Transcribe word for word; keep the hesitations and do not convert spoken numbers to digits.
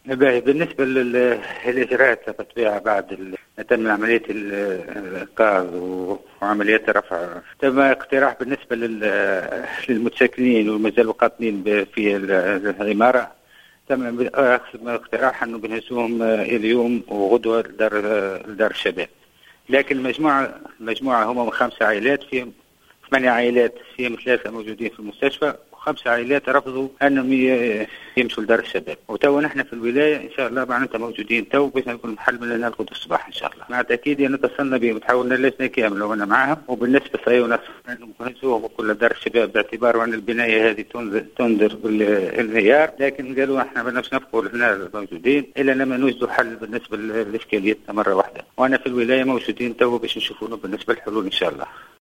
باهي. بالنسبة للإجراءات بالطبيعة بعد ال- تم عملية ال- الإنقاذ وعمليات رفع، تم اقتراح بالنسبة لل- للمتسكنين والمازالوا قاطنين ب- في ال- العمارة، تم اقتراح أنه بنهزوهم اليوم وغدوة لدار لدار الشباب. لكن المجموعة المجموعة هم خمسة عائلات، فيهم ثمانية عائلات فيهم ثلاثة موجودين في المستشفى، وخمسة عائلات رفضوا أنهم ي- يمشوا لدار الشباب. وتو نحن في الولاية إن شاء الله معناتها موجودين تو باش نكون محل من لنا الغد الصباح إن شاء الله. مع تأكيد نتصلنا بهم تحولنا لجنة كاملة وأنا معهم. وبالنسبة صحيح ونص نهزوهم كل دار الشباب باعتبار أن البناية هذه تنذر تنذر بالانهيار، لكن قالوا احنا ما بدناش نبقوا هنا موجودين إلا لما نوجدوا حل بالنسبة لإشكاليتنا مرة واحدة. وأنا في الولاية موجودين تو باش نشوفوا بالنسبة للحلول إن شاء الله.